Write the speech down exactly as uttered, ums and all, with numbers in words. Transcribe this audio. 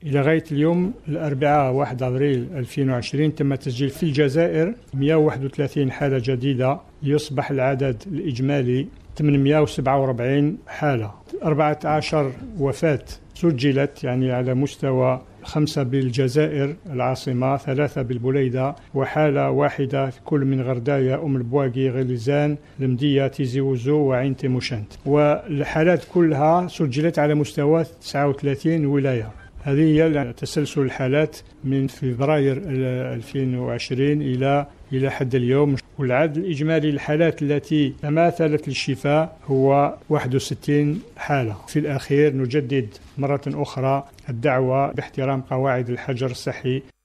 إلى غاية اليوم الأربعاء واحد أبريل ألفين وعشرين تم تسجيل في الجزائر مئة وواحد وثلاثين حالة جديدة، يصبح العدد الإجمالي ثمانمئة وسبعة وأربعين حالة. أربعة عشر وفاة سجلت يعني على مستوى خمسة بالجزائر العاصمة، ثلاثة بالبليدة، وحالة واحدة في كل من غرداية، أم البواقي، غليزان، المدية، تيزي وزو، وعين تيموشنت. والحالات كلها سجلت على مستوى تسعة وثلاثين ولاية. هذه هي تسلسل الحالات من فبراير ألفين وعشرين إلى إلى حد اليوم. والعدد الإجمالي للحالات التي تماثلت للشفاء هو واحد وستين حالة. في الأخير نجدد مرة أخرى الدعوة باحترام قواعد الحجر الصحي.